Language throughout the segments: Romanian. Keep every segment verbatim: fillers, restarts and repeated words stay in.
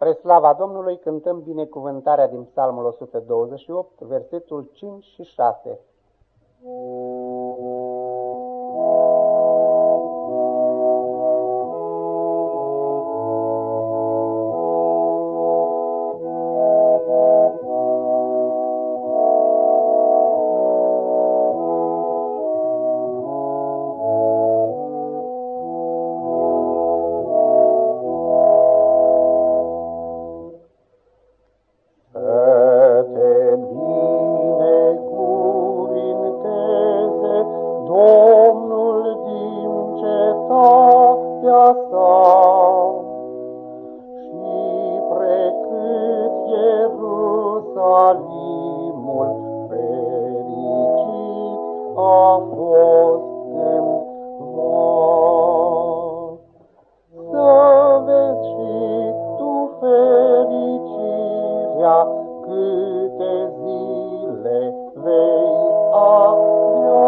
Spre slava Domnului cântăm binecuvântarea din Psalmul o sută douăzeci și opt, versetul cinci și șase. Domnul din cetatea sa, și precât Ierusalimul fericit a fost cândva. Să vezi și tu fericirea, câte zile vei avea.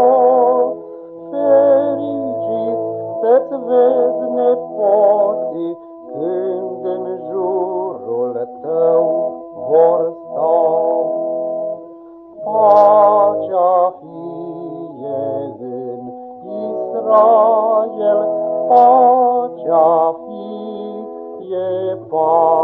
Să-ți vezi nepoții când în jurul tău vor sta. Pacea fie în Israel, pacea fie pace.